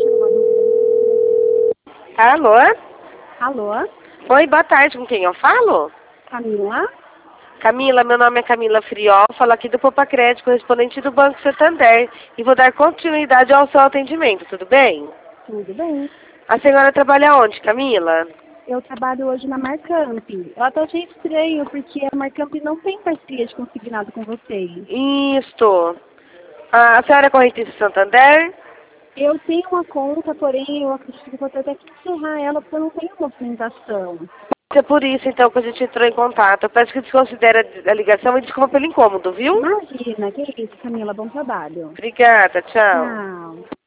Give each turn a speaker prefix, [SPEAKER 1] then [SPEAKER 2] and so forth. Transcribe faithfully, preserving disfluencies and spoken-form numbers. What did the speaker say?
[SPEAKER 1] tiro uma dúvida.
[SPEAKER 2] Alô?
[SPEAKER 1] Alô?
[SPEAKER 2] Oi, boa tarde, com quem eu falo?
[SPEAKER 1] Camila?
[SPEAKER 2] Camila, meu nome é Camila Friol, falo aqui do Poupa Crédito, correspondente do Banco Santander, e vou dar continuidade ao seu atendimento, tudo bem?
[SPEAKER 1] Tudo bem.
[SPEAKER 2] A senhora trabalha onde, Camila?
[SPEAKER 1] Eu trabalho hoje na Marcamp. Eu até achei estranho, porque a Marcamp não tem parceria de consignado com vocês.
[SPEAKER 2] Isto. Ah, a senhora é correntista Santander?
[SPEAKER 1] Eu tenho uma conta, porém eu acredito que vou ter até que encerrar ela, porque eu não tenho movimentação.
[SPEAKER 2] É por isso, então, que a gente entrou em contato. Eu peço que desconsidere a ligação e desculpa pelo incômodo, viu?
[SPEAKER 1] Imagina, que isso, Camila, bom trabalho.
[SPEAKER 2] Obrigada, tchau.
[SPEAKER 1] Tchau.